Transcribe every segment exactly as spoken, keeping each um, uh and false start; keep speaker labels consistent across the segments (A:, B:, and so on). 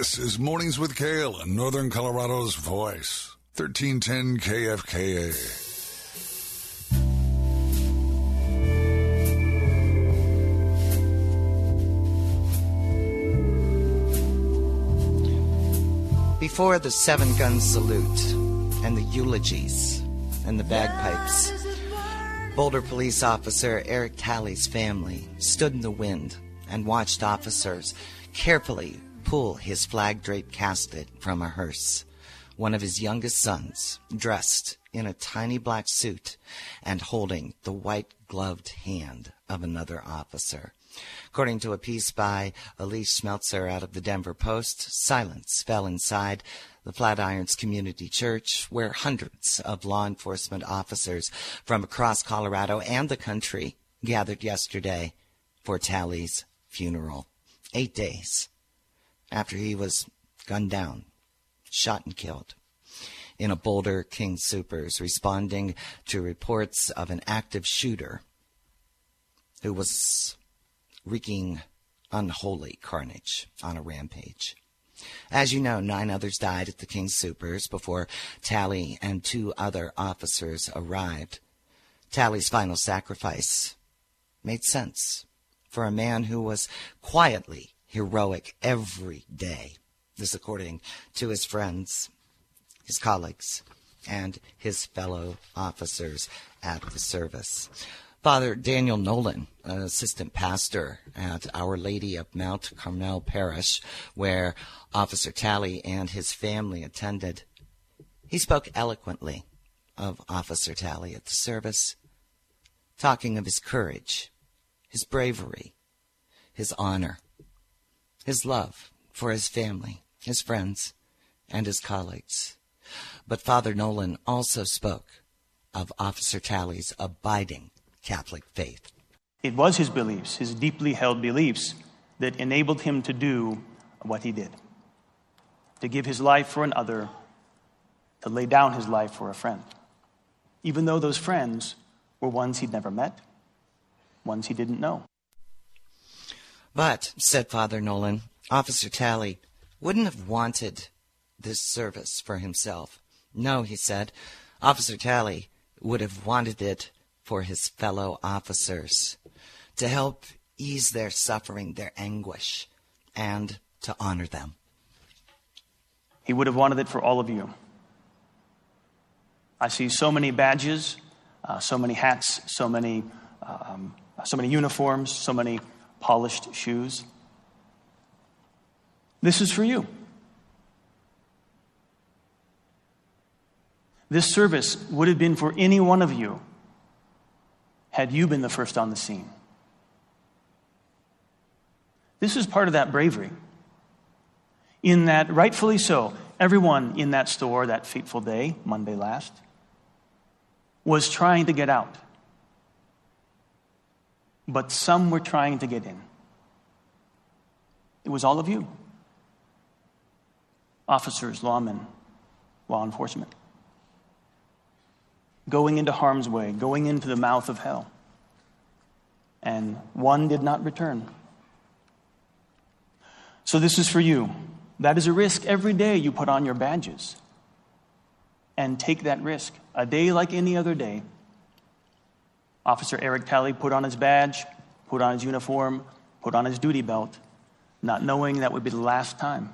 A: This is Mornings with Kale and Northern Colorado's voice, thirteen ten K F K A.
B: Before the seven-gun salute and the eulogies and the bagpipes, Boulder police officer Eric Talley's family stood in the wind and watched officers carefully pull his flag-draped casket from a hearse. One of his youngest sons, dressed in a tiny black suit and holding the white-gloved hand of another officer. According to a piece by Elise Schmelzer out of the Denver Post, silence fell inside the Flatirons Community Church, where hundreds of law enforcement officers from across Colorado and the country gathered yesterday for Talley's funeral. Eight days after he was gunned down, shot and killed in a Boulder King Soopers, responding to reports of an active shooter who was wreaking unholy carnage on a rampage. As you know, nine others died at the King Soopers before Talley and two other officers arrived. Talley's final sacrifice made sense for a man who was quietly heroic every day. This according to his friends, his colleagues, and his fellow officers at the service. Father Daniel Nolan, an assistant pastor at Our Lady of Mount Carmel Parish, where Officer Talley and his family attended, he spoke eloquently of Officer Talley at the service, talking of his courage, his bravery, his honor, his love for his family, his friends, and his colleagues. But Father Nolan also spoke of Officer Talley's abiding Catholic faith.
C: It was his beliefs, his deeply held beliefs, that enabled him to do what he did. To give his life for another, to lay down his life for a friend. Even though those friends were ones he'd never met, ones he didn't know.
B: But, said Father Nolan, Officer Talley wouldn't have wanted this service for himself. No, he said, Officer Talley would have wanted it for his fellow officers, to help ease their suffering, their anguish, and to honor them.
C: He would have wanted it for all of you. I see so many badges, uh, so many hats, so many, um, so many uniforms, so many polished shoes. This is for you. This service would have been for any one of you had you been the first on the scene. This is part of that bravery. In that, rightfully so, everyone in that store that fateful day, Monday last, was trying to get out. But some were trying to get in. It was all of you. Officers, lawmen, law enforcement. Going into harm's way, going into the mouth of hell. And one did not return. So this is for you. That is a risk every day you put on your badges. And take that risk. A day like any other day. Officer Eric Talley put on his badge, put on his uniform, put on his duty belt, not knowing that would be the last time.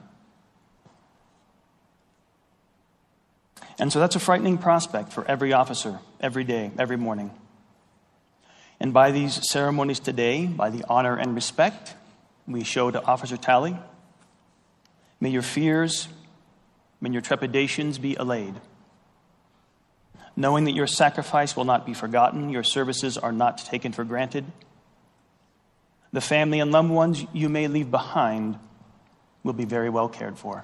C: And so that's a frightening prospect for every officer, every day, every morning. And by these ceremonies today, by the honor and respect we show to Officer Talley, may your fears, may your trepidations be allayed. Knowing that your sacrifice will not be forgotten, your services are not taken for granted. The family and loved ones you may leave behind will be very well cared for.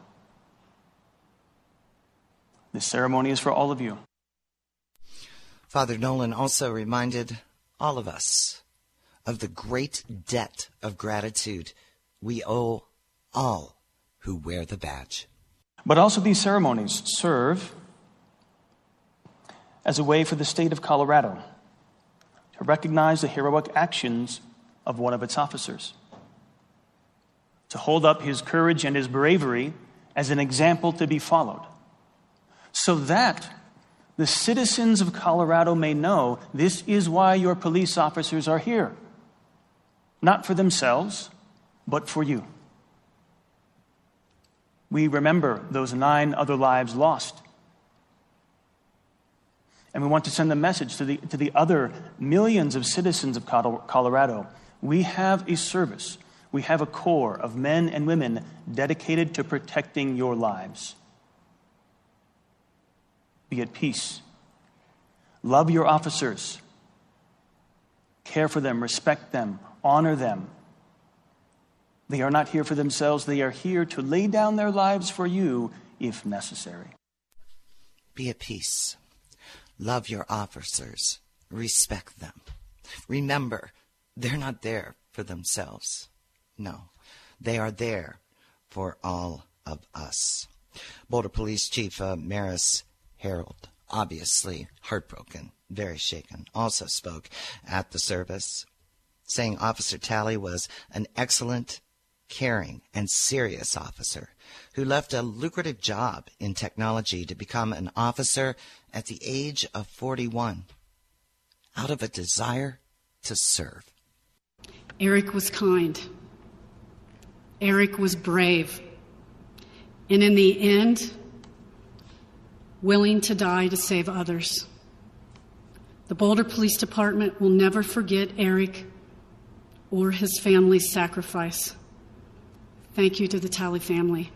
C: This ceremony is for all of you.
B: Father Nolan also reminded all of us of the great debt of gratitude we owe all who wear the badge.
C: But also these ceremonies serve as a way for the state of Colorado to recognize the heroic actions of one of its officers, to to hold up his courage and his bravery as an example to be followed, so that the citizens of Colorado may know this is why your police officers are here. Not for themselves, but for you. We remember those nine other lives lost. And we want to send a message to the, to the other millions of citizens of Colorado. We have a service. We have a corps of men and women dedicated to protecting your lives. Be at peace. Love your officers. Care for them, respect them, honor them. They are not here for themselves. They are here to lay down their lives for you if necessary.
B: Be at peace. Love your officers. Respect them. Remember, they're not there for themselves. No, they are there for all of us. Boulder Police Chief uh, Maris Harold, obviously heartbroken, very shaken, also spoke at the service, saying Officer Talley was an excellent, caring, and serious officer who left a lucrative job in technology to become an officer at the age of forty-one out of a desire to serve.
D: Eric was kind. Eric was brave. And in the end, willing to die to save others. The Boulder Police Department will never forget Eric or his family's sacrifice. Thank you to the Talley family.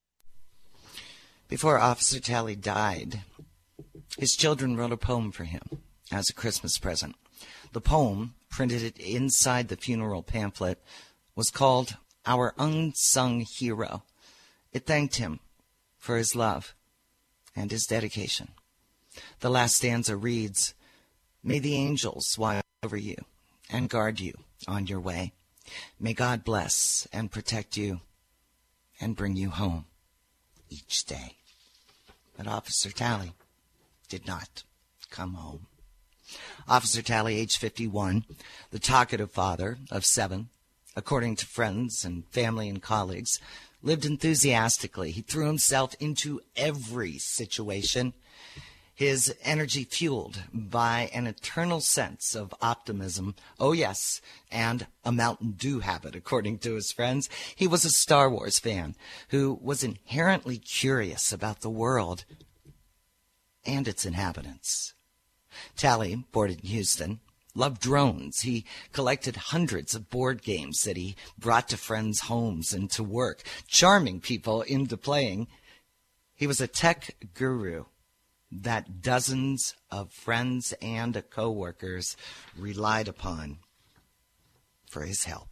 B: Before Officer Talley died, his children wrote a poem for him as a Christmas present. The poem, printed inside the funeral pamphlet, was called Our Unsung Hero. It thanked him for his love and his dedication. The last stanza reads, "May the angels watch over you and guard you on your way. May God bless and protect you and bring you home each day." But Officer Talley did not come home. Officer Talley, age fifty-one, the talkative father of seven, according to friends and family and colleagues, lived enthusiastically. He threw himself into every situation, his energy fueled by an eternal sense of optimism. Oh, yes, and a Mountain Dew habit, according to his friends. He was a Star Wars fan who was inherently curious about the world and its inhabitants. Talley, born in Houston, loved drones. He collected hundreds of board games that he brought to friends' homes and to work, charming people into playing. He was a tech guru that dozens of friends and co-workers relied upon for his help.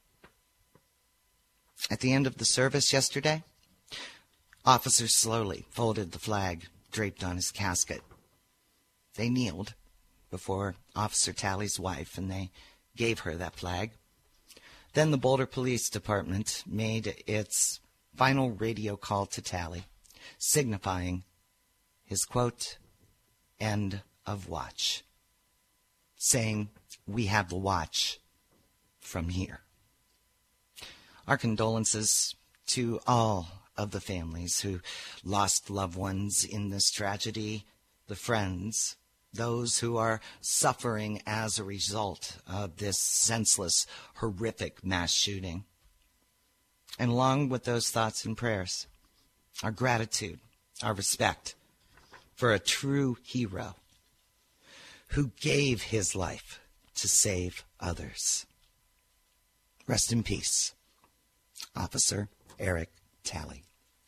B: At the end of the service yesterday, officers slowly folded the flag draped on his casket. They kneeled before Officer Talley's wife, and they gave her that flag. Then the Boulder Police Department made its final radio call to Talley, signifying his, quote, end of watch, saying, "We have the watch from here." Our condolences to all of the families who lost loved ones in this tragedy, the friends, those who are suffering as a result of this senseless, horrific mass shooting. And along with those thoughts and prayers, our gratitude, our respect for a true hero who gave his life to save others. Rest in peace, Officer Eric Talley.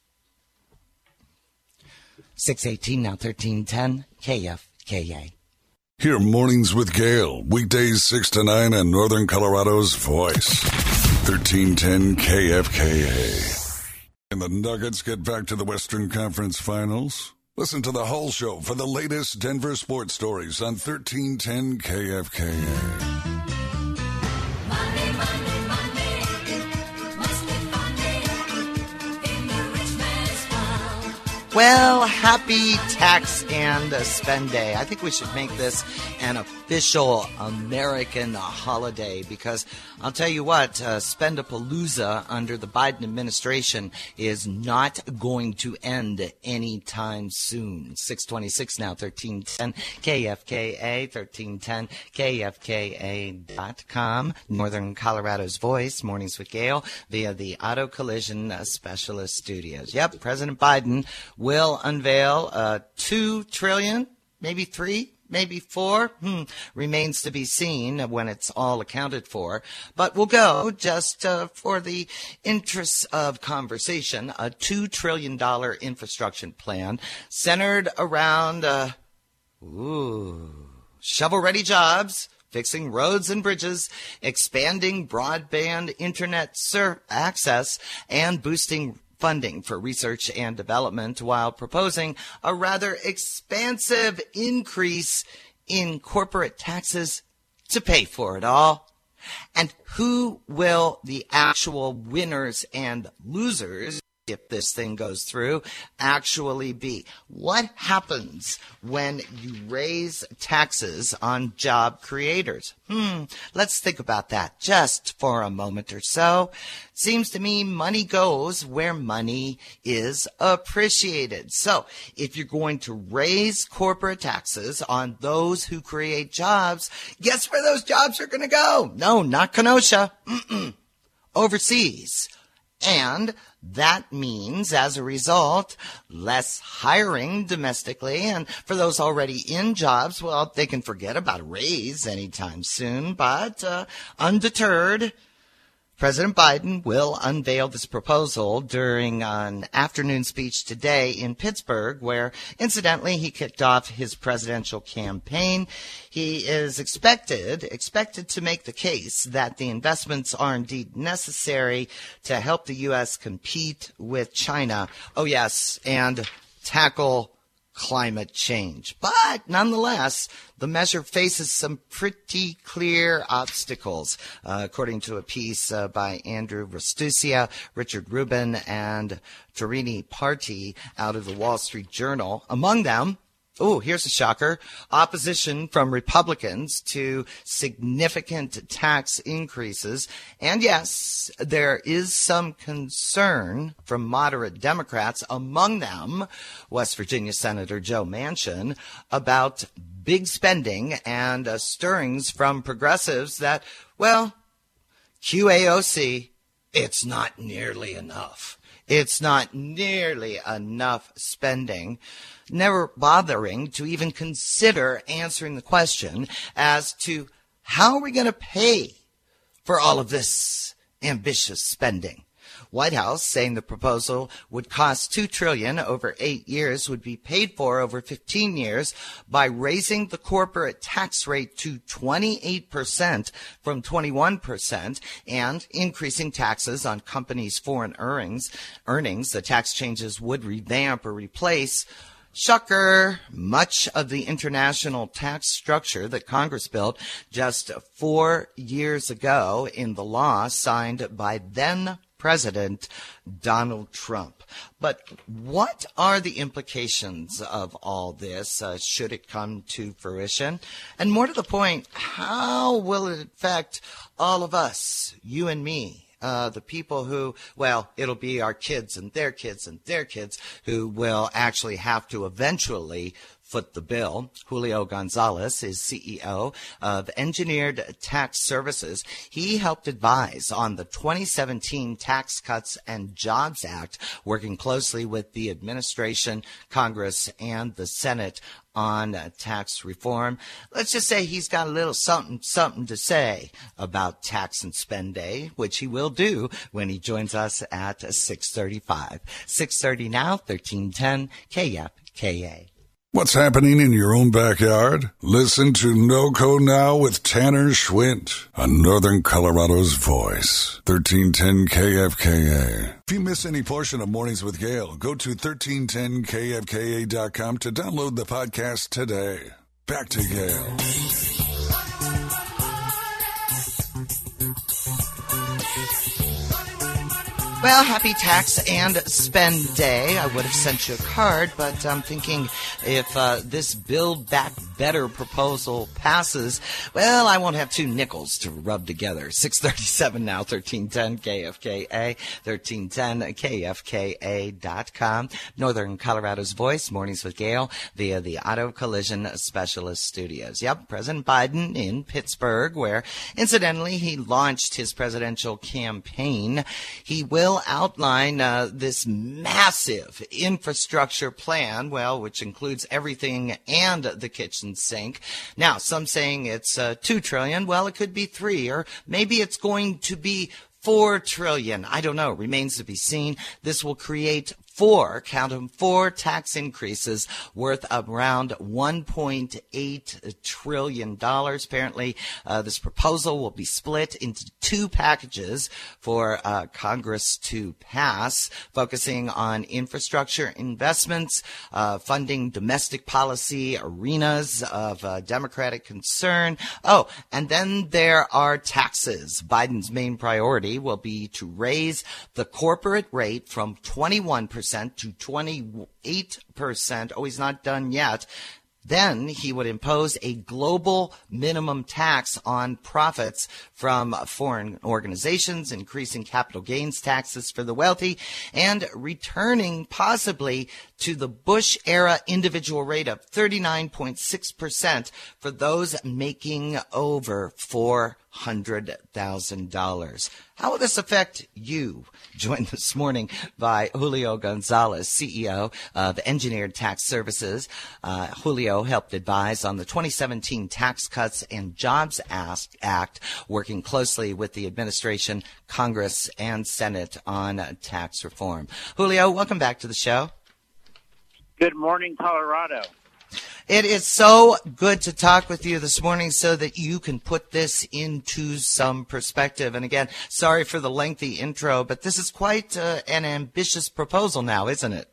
B: six eighteen, now thirteen ten, K F K A.
A: Hear Mornings with Gale, weekdays six to nine on Northern Colorado's Voice, thirteen ten K F K A. And the Nuggets get back to the Western Conference Finals. Listen to the whole show for the latest Denver sports stories on thirteen ten K F K A.
E: Monday, Monday, Monday, must be Monday in the rich man's world.
B: Well, happy tax and spend day. I think we should make this an official American holiday, because I'll tell you what, uh, Spendapalooza under the Biden administration is not going to end anytime soon. six twenty-six now, thirteen ten K F K A, thirteen ten K F K A dot com, Northern Colorado's voice, Mornings with Gail, via the Auto Collision uh, Specialist Studios. Yep, President Biden will unveil uh, two trillion, maybe three, maybe four, hmm, remains to be seen when it's all accounted for. But we'll go, just uh, for the interests of conversation, a two trillion dollars infrastructure plan centered around, uh, ooh, shovel-ready jobs, fixing roads and bridges, expanding broadband internet ser- access, and boosting funding for research and development, while proposing a rather expansive increase in corporate taxes to pay for it all. And who will the actual winners and losers, if this thing goes through, actually be? What happens when you raise taxes on job creators? Hmm, let's think about that just for a moment or so. Seems to me money goes where money is appreciated. So if you're going to raise corporate taxes on those who create jobs, guess where those jobs are going to go? No, not Kenosha. Mm-mm. Overseas. And that means, as a result, less hiring domestically. And for those already in jobs, well, they can forget about a raise anytime soon. But uh, undeterred, President Biden will unveil this proposal during an afternoon speech today in Pittsburgh, where, incidentally, he kicked off his presidential campaign. He is expected, expected to make the case that the investments are indeed necessary to help the U S compete with China. Oh, yes, and tackle climate change. But nonetheless, the measure faces some pretty clear obstacles, uh, according to a piece uh, by Andrew Rastucia, Richard Rubin, and Tarini Parti out of the Wall Street Journal. Among them, oh, here's a shocker, opposition from Republicans to significant tax increases. And yes, there is some concern from moderate Democrats, among them West Virginia Senator Joe Manchin, about big spending and uh, stirrings from progressives that, well, Q A O C, it's not nearly enough. It's not nearly enough spending, never bothering to even consider answering the question as to how are we going to pay for all of this ambitious spending. White House saying the proposal would cost two trillion dollars over eight years, would be paid for over fifteen years by raising the corporate tax rate to twenty-eight percent from twenty-one percent and increasing taxes on companies' foreign earnings. Earnings, the tax changes would revamp or replace, shocker, much of the international tax structure that Congress built just four years ago in the law signed by then President Donald Trump. But what are the implications of all this, uh, should it come to fruition? And more to the point, how will it affect all of us, you and me? Uh, the people who, well, it'll be our kids and their kids and their kids who will actually have to eventually foot the bill. Julio Gonzalez is C E O of Engineered Tax Services. He helped advise on the twenty seventeen Tax Cuts and Jobs Act, working closely with the administration, Congress, and the Senate on uh, tax reform. Let's just say he's got a little something, something to say about tax and spend day, which he will do when he joins us at six thirty-five. six thirty now, thirteen ten K F K A.
A: What's happening in your own backyard? Listen to NoCo Now with Tanner Schwint on Northern Colorado's voice, thirteen ten K F K A. If you miss any portion of Mornings with Gail, go to thirteen ten K F K A dot com to download the podcast today. Back to Gail.
B: Well, happy tax and spend day. I would have sent you a card, but I'm thinking if uh, this Build Back Better proposal passes, well, I won't have two nickels to rub together. six thirty-seven now, thirteen ten K F K A, thirteen ten K F K A dot com. Northern Colorado's Voice, Mornings with Gail, via the Auto Collision Specialist Studios. Yep, President Biden in Pittsburgh, where, incidentally, he launched his presidential campaign. He will outline uh, this massive infrastructure plan, well, which includes everything and the kitchen sink. Now, some saying it's uh, two trillion. Well, it could be three, or maybe it's going to be four trillion. I don't know. Remains to be seen. This will create four, count them, four tax increases worth around one point eight trillion dollars. Apparently, uh, this proposal will be split into two packages for uh, Congress to pass, focusing on infrastructure investments, uh, funding domestic policy arenas of uh, Democratic concern. Oh, and then there are taxes. Biden's main priority will be to raise the corporate rate from twenty-one percent to twenty-eight percent. Oh, he's not done yet. Then he would impose a global minimum tax on profits from foreign organizations, increasing capital gains taxes for the wealthy, and returning possibly to the Bush-era individual rate of thirty-nine point six percent for those making over four hundred thousand dollars. How will this affect you? Joined this morning by Julio Gonzalez, C E O of Engineered Tax Services. Uh, Julio helped advise on the twenty seventeen Tax Cuts and Jobs Act, working closely with the administration, Congress, and Senate on tax reform. Julio, welcome back to the show.
F: Good morning, Colorado.
B: It is so good to talk with you this morning so that you can put this into some perspective. And again, sorry for the lengthy intro, but this is quite uh, an ambitious proposal now, isn't it?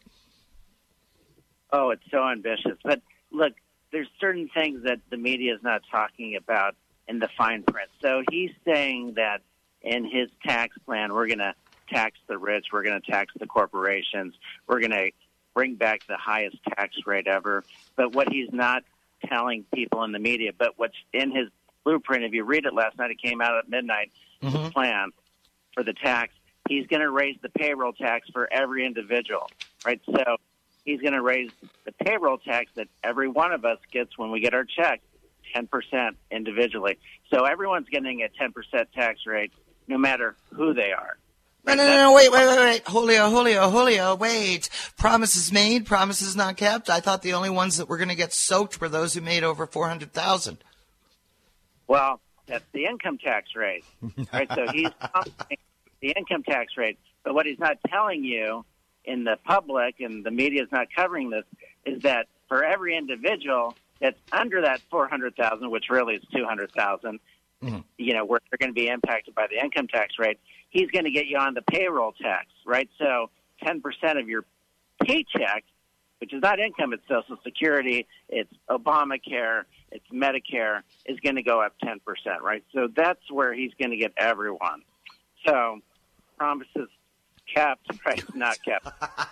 F: Oh, it's so ambitious. But look, there's certain things that the media is not talking about in the fine print. So he's saying that in his tax plan, we're going to tax the rich, we're going to tax the corporations, we're going to bring back the highest tax rate ever. But what he's not telling people in the media, but what's in his blueprint, if you read it last night, it came out at midnight, mm-hmm. the plan for the tax, he's going to raise the payroll tax for every individual, right? So he's going to raise the payroll tax that every one of us gets when we get our check, ten percent individually. So everyone's getting a ten percent tax rate no matter who they are.
B: No, no, no, no, wait, wait, wait, wait. Julio, Julio, Julio, wait. Promises made, promises not kept. I thought the only ones that were going to get soaked were those who made over four hundred thousand dollars.
F: Well, that's the income tax rate, right? So he's promising the income tax rate. But what he's not telling you in the public, and the media is not covering this, is that for every individual that's under that four hundred thousand dollars, which really is two hundred thousand dollars, mm-hmm. you know, where they're going to be impacted by the income tax rate, he's going to get you on the payroll tax, right? So ten percent of your paycheck, which is not income, it's Social Security, it's Obamacare, it's Medicare, is going to go up ten percent, right? So that's where he's going to get everyone. So promises kept, right? Not kept.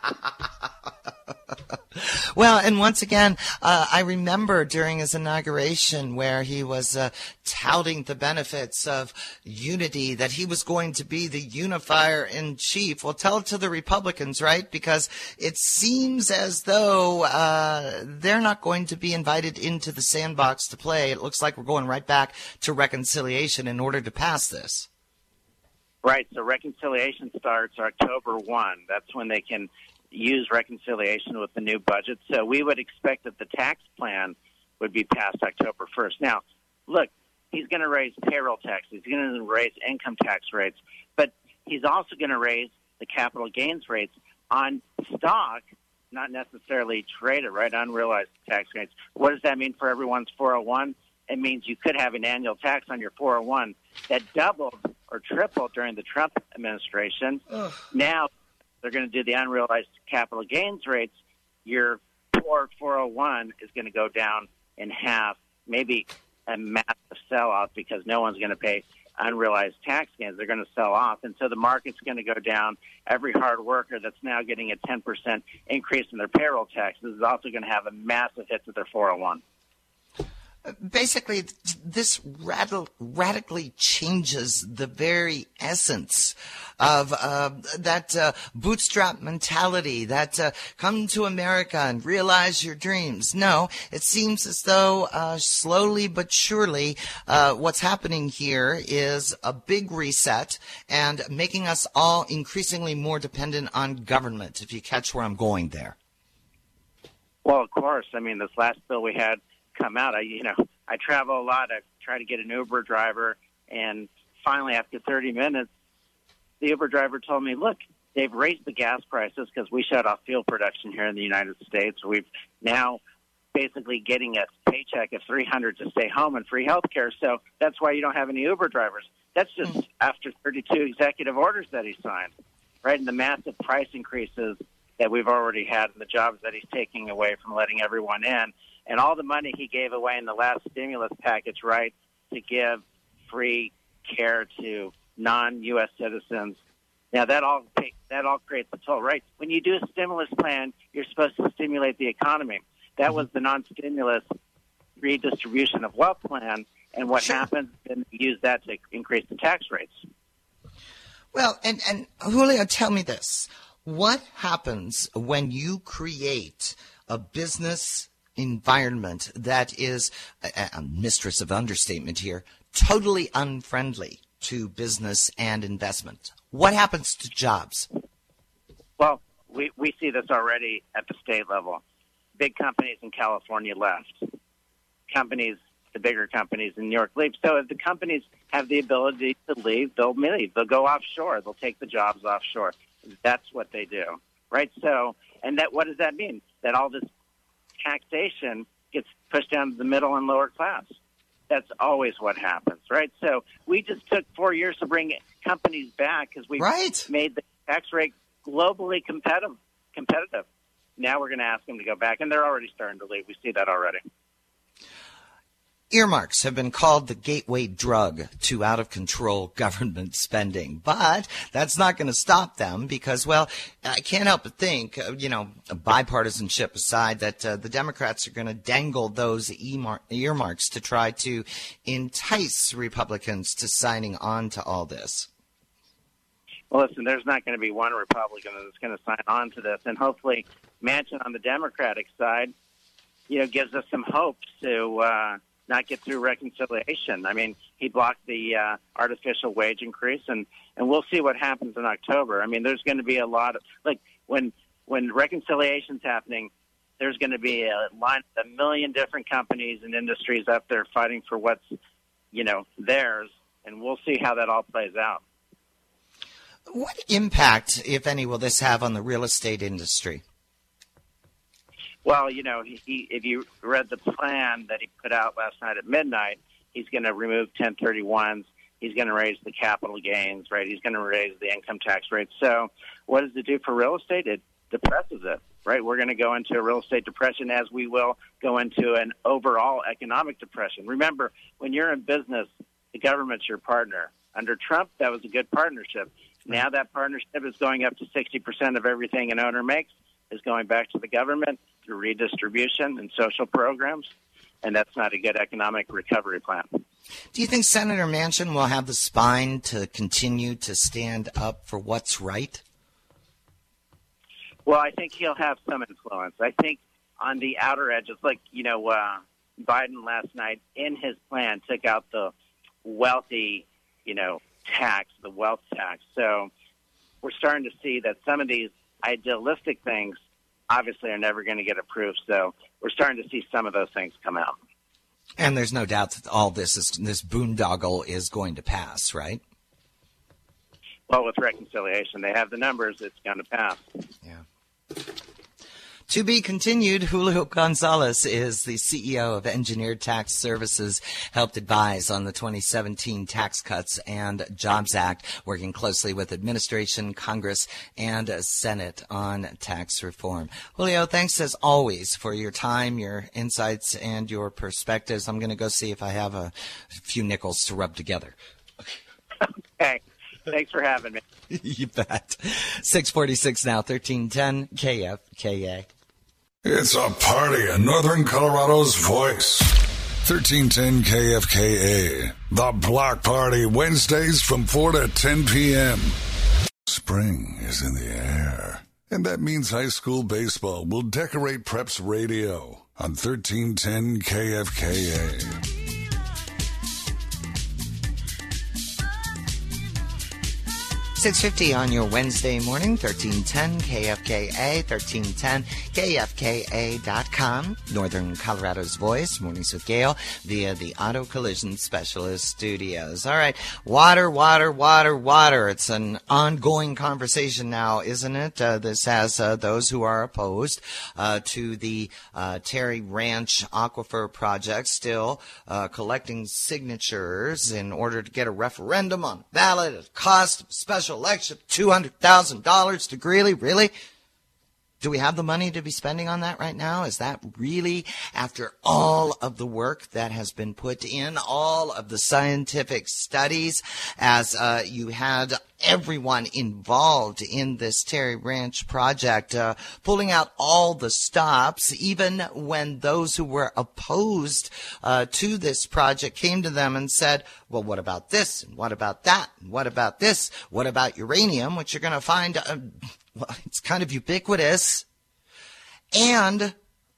B: Well, and once again, uh, I remember during his inauguration where he was uh, touting the benefits of unity, that he was going to be the unifier in chief. Well, tell it to the Republicans, right? Because it seems as though uh, they're not going to be invited into the sandbox to play. It looks like we're going right back to reconciliation in order to pass this.
F: Right. So reconciliation starts October first. That's when they can use reconciliation with the new budget. So we would expect that the tax plan would be passed October first. Now, look, he's going to raise payroll taxes. He's going to raise income tax rates. But he's also going to raise the capital gains rates on stock, not necessarily traded, right? Unrealized tax rates. What does that mean for everyone's four oh one? It means you could have an annual tax on your four oh one that doubled or tripled during the Trump administration. Ugh. Now they're going to do the unrealized capital gains rates. Your poor four oh one is going to go down in half, maybe a massive sellout because no one's going to pay unrealized tax gains. They're going to sell off, and so the market's going to go down. Every hard worker that's now getting a ten percent increase in their payroll taxes is also going to have a massive hit to their four oh one.
B: Basically, this radical, radically changes the very essence of uh, that uh, bootstrap mentality, that uh, come to America and realize your dreams. No, it seems as though uh, slowly but surely uh, what's happening here is a big reset and making us all increasingly more dependent on government, if you catch where I'm going there.
F: Well, of course. I mean, this last bill we had come out, I, you know, I travel a lot. I try to get an Uber driver, and finally, after thirty minutes, the Uber driver told me, look, they've raised the gas prices because we shut off fuel production here in the United States. We've now basically getting a paycheck of three hundred dollars to stay home and free health care, so that's why you don't have any Uber drivers. That's just mm. after thirty-two executive orders that he signed, right? And the massive price increases that we've already had and the jobs that he's taking away from letting everyone in. And all the money he gave away in the last stimulus package, right, to give free care to non-U S citizens. Now, that all take, that all creates a toll, right? When you do a stimulus plan, you're supposed to stimulate the economy. That was the non-stimulus redistribution of wealth plan, and what sure. happened, then use that to increase the tax rates.
B: Well, and, and Julio, tell me this. What happens when you create a business environment that is, a, a mistress of understatement here, totally unfriendly to business and investment? What happens to jobs?
F: Well, we, we see this already at the state level. Big companies in California left. Companies, the bigger companies in New York leave. So if the companies have the ability to leave, they'll leave. They'll go offshore. They'll take the jobs offshore. That's what they do, right? So, and that, what does that mean? That all this taxation gets pushed down to the middle and lower class. That's always what happens, right? So we just took four years to bring companies back because we
B: right.
F: made the tax rate globally competitive. Competitive. Now we're going to ask them to go back, and they're already starting to leave. We see that already.
B: Earmarks have been called the gateway drug to out-of-control government spending, but that's not going to stop them because, well, I can't help but think, uh, you know, bipartisanship aside, that uh, the Democrats are going to dangle those e-mar- earmarks to try to entice Republicans to signing on to all this.
F: Well, listen, there's not going to be one Republican that's going to sign on to this, and hopefully Manchin on the Democratic side, you know, gives us some hope to uh, not get through reconciliation. I mean, he blocked the uh, artificial wage increase, and, and we'll see what happens in October. I mean, there's going to be a lot of, like, when when reconciliation's happening, there's going to be a line of a million different companies and industries up there fighting for what's, you know, theirs, and we'll see how that all plays out.
B: What impact, if any, will this have on the real estate industry?
F: Well, you know, he, he, if you read the plan that he put out last night at midnight, he's going to remove ten thirty-ones. He's going to raise the capital gains, right? He's going to raise the income tax rate. So what does it do for real estate? It depresses it, right? We're going to go into a real estate depression as we will go into an overall economic depression. Remember, when you're in business, the government's your partner. Under Trump, that was a good partnership. Now that partnership is going up to sixty percent of everything an owner makes is going back to the government through redistribution and social programs, and that's not a good economic recovery plan.
B: Do you think Senator Manchin will have the spine to continue to stand up for what's right?
F: Well, I think he'll have some influence. I think on the outer edges, like, you know, uh, Biden last night in his plan took out the wealthy, you know, tax, the wealth tax. So we're starting to see that some of these idealistic things obviously are never going to get approved. So we're starting to see some of those things come out.
B: And there's no doubt that all this is, this boondoggle is going to pass, right?
F: Well, with reconciliation, they have the numbers. It's going to pass.
B: Yeah. To be continued, Julio Gonzalez is the C E O of Engineered Tax Services, helped advise on the twenty seventeen Tax Cuts and Jobs Act, working closely with administration, Congress, and Senate on tax reform. Julio, thanks as always for your time, your insights, and your perspectives. I'm going to go see if I have a few nickels to rub together.
F: Okay. Thanks for having me.
B: You bet. six forty-six now, thirteen ten K F K A.
A: It's a party in Northern Colorado's voice. thirteen ten K F K A. The Block Party, Wednesdays from four to ten p.m. Spring is in the air, and that means high school baseball will decorate Preps Radio on thirteen ten K F K A.
B: six fifty on your Wednesday morning, thirteen ten K F K A, thirteen ten K F K A dot com, Northern Colorado's voice, Mornings with Gail, via the Auto Collision Specialist Studios. All right, water, water, water, water. It's an ongoing conversation now, isn't it? Uh, this has uh, those who are opposed uh, to the uh, Terry Ranch Aquifer Project still uh, collecting signatures in order to get a referendum on ballot at cost of special election, two hundred thousand dollars to Greeley. Really? Do we have the money to be spending on that right now? Is that really, after all of the work that has been put in, all of the scientific studies, as uh, you had everyone involved in this Terry Ranch project, uh, pulling out all the stops, even when those who were opposed uh, to this project came to them and said, well, what about this? And what about that? And what about this? What about uranium, which you're going to find, uh, well, it's kind of ubiquitous. And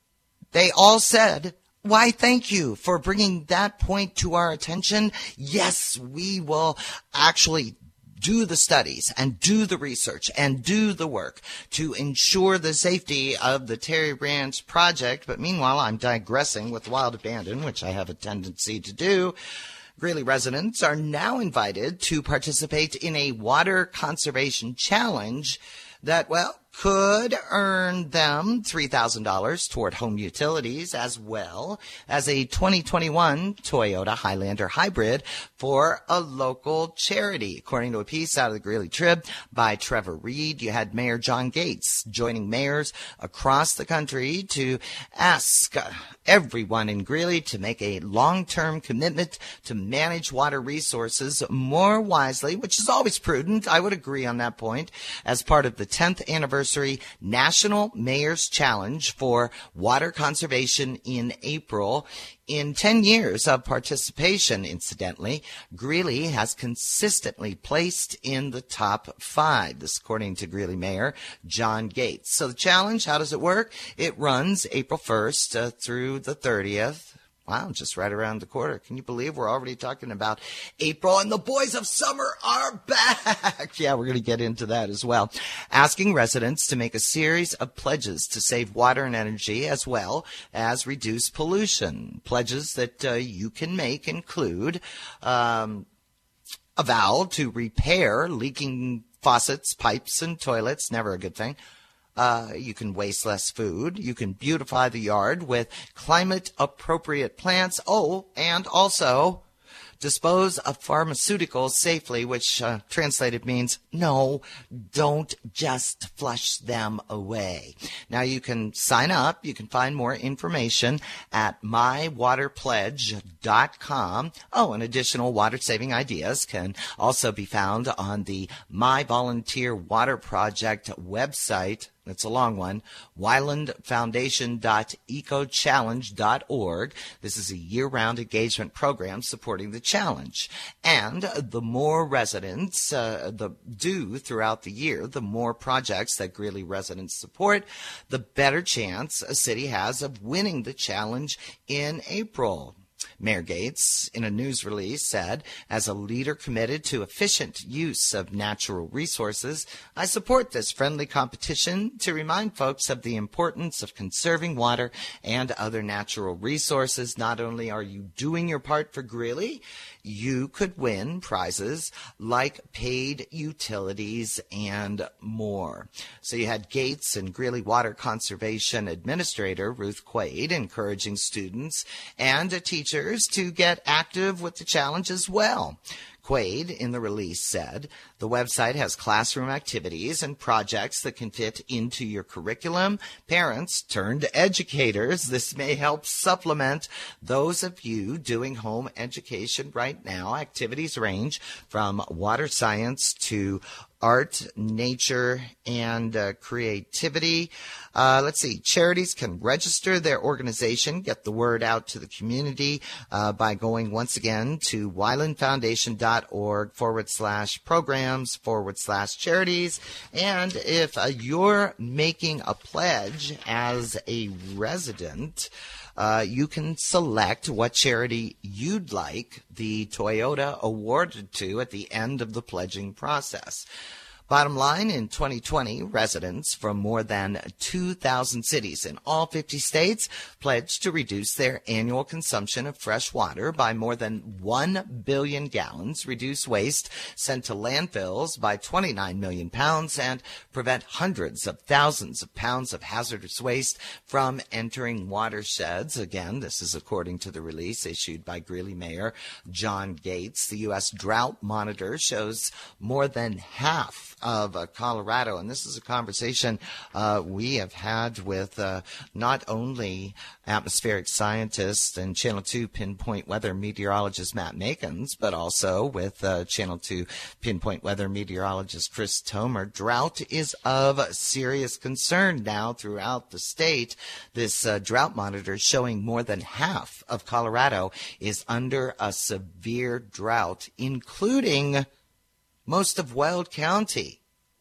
B: they all said, why, thank you for bringing that point to our attention. Yes, we will actually do the studies and do the research and do the work to ensure the safety of the Terry Ranch project. But meanwhile, I'm digressing with wild abandon, which I have a tendency to do. Greeley residents are now invited to participate in a water conservation challenge that, well, could earn them three thousand dollars toward home utilities, as well as a twenty twenty-one Toyota Highlander hybrid for a local charity. According to a piece out of the Greeley Trib by Trevor Reed, you had Mayor John Gates joining mayors across the country to ask everyone in Greeley to make a long-term commitment to manage water resources more wisely, which is always prudent. I would agree on that point, as part of the tenth anniversary National Mayor's Challenge for Water Conservation in April. In ten years of participation, incidentally, Greeley has consistently placed in the top five. This according to Greeley Mayor John Gates. So the challenge, how does it work? It runs April first uh, through the thirtieth. Wow, just right around the corner. Can you believe we're already talking about April and the boys of summer are back? Yeah, we're going to get into that as well. Asking residents to make a series of pledges to save water and energy, as well as reduce pollution. Pledges that uh, you can make include um, a vow to repair leaking faucets, pipes, and toilets. Never a good thing. Uh, you can waste less food. You can beautify the yard with climate-appropriate plants. Oh, and also dispose of pharmaceuticals safely, which uh, translated means no, don't just flush them away. Now, you can sign up. You can find more information at my water pledge dot com. Oh, and additional water-saving ideas can also be found on the My Volunteer Water Project website. It's a long one, wyland foundation dot eco challenge dot org. This is a year-round engagement program supporting the challenge. And the more residents uh, the, do throughout the year, the more projects that Greeley residents support, the better chance a city has of winning the challenge in April. Mayor Gates, in a news release, said, as a leader committed to efficient use of natural resources, I support this friendly competition to remind folks of the importance of conserving water and other natural resources. Not only are you doing your part for Greeley, you could win prizes like paid utilities and more. So you had Gates and Greeley Water Conservation Administrator Ruth Quaid encouraging students and teachers to get active with the challenge as well. Quaid, in the release, said, The website has classroom activities and projects that can fit into your curriculum. Parents turn to educators. This may help supplement those of you doing home education right now. Activities range from water science to art, nature, and uh, creativity. Uh, let's see. Charities can register their organization, get the word out to the community uh, by going once again to weilandfoundation.org forward slash programs forward slash charities. And if uh, you're making a pledge as a resident, Uh, you can select what charity you'd like the Toyota awarded to at the end of the pledging process. Bottom line, in twenty twenty, residents from more than two thousand cities in all fifty states pledged to reduce their annual consumption of fresh water by more than one billion gallons, reduce waste sent to landfills by twenty-nine million pounds, and prevent hundreds of thousands of pounds of hazardous waste from entering watersheds. Again, this is according to the release issued by Greeley Mayor John Gates. The U S Drought Monitor shows more than half of uh, Colorado, and this is a conversation uh, we have had with uh, not only atmospheric scientist and Channel two Pinpoint Weather meteorologist Matt Makins, but also with uh, Channel two Pinpoint Weather meteorologist Chris Tomer. Drought is of serious concern now throughout the state. This uh, drought monitor showing more than half of Colorado is under a severe drought, including most of Weld County.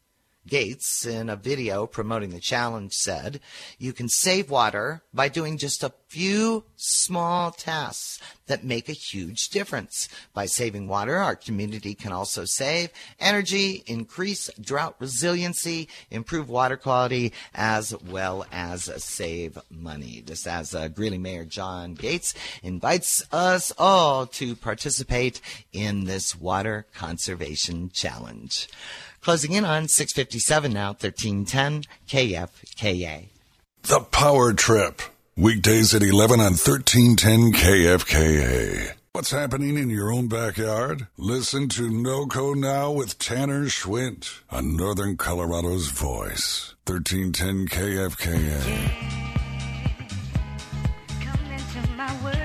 B: Gates, in a video promoting the challenge, said, "You can save water by doing just a few small tasks that make a huge difference. By saving water, our community can also save energy, increase drought resiliency, improve water quality, as well as save money." Just as uh, Greeley Mayor John Gates invites us all to participate in this water conservation challenge. Closing in on six fifty-seven now, thirteen ten K F K A.
A: The Power Trip. Weekdays at eleven on thirteen ten K F K A. What's happening in your own backyard? Listen to NoCo Now with Tanner Schwint on Northern Colorado's Voice. thirteen ten K F K A.
E: Come into my world.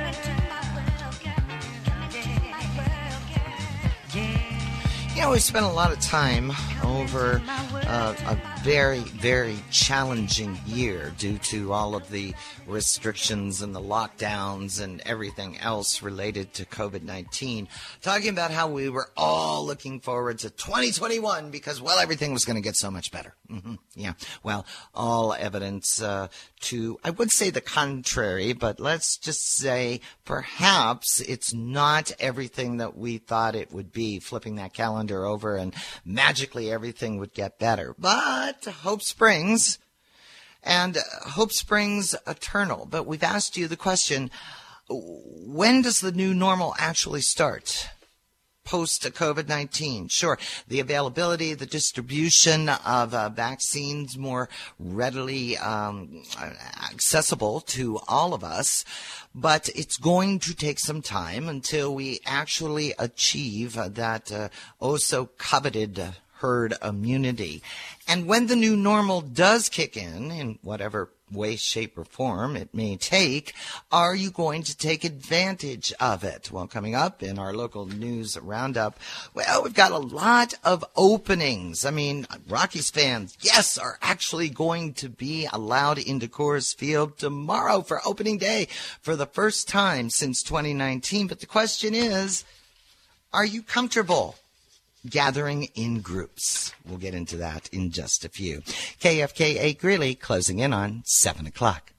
B: You know, we spent a lot of time over uh, a very, very challenging year due to all of the restrictions and the lockdowns and everything else related to COVID nineteen, talking about how we were all looking forward to twenty twenty-one because, well, everything was going to get so much better. Mm-hmm. Yeah, well, all evidence uh, to, I would say the contrary, but let's just say perhaps it's not everything that we thought it would be, flipping that calendar over and magically everything would get better. But hope springs, and hope springs eternal. But we've asked you the question, when does the new normal actually start? Post-COVID nineteen. Sure, the availability, the distribution of uh, vaccines more readily um, accessible to all of us, but it's going to take some time until we actually achieve uh, that uh, oh-so-coveted uh, herd immunity. And when the new normal does kick in, in whatever way, shape, or form it may take, are you going to take advantage of it? Well, coming up in our local news roundup, well, we've got a lot of openings. I mean, Rockies fans, yes, are actually going to be allowed into Coors Field tomorrow for opening day for the first time since twenty nineteen. But the question is, are you comfortable gathering in groups? We'll get into that in just a few. K F K A Greeley closing in on seven o'clock.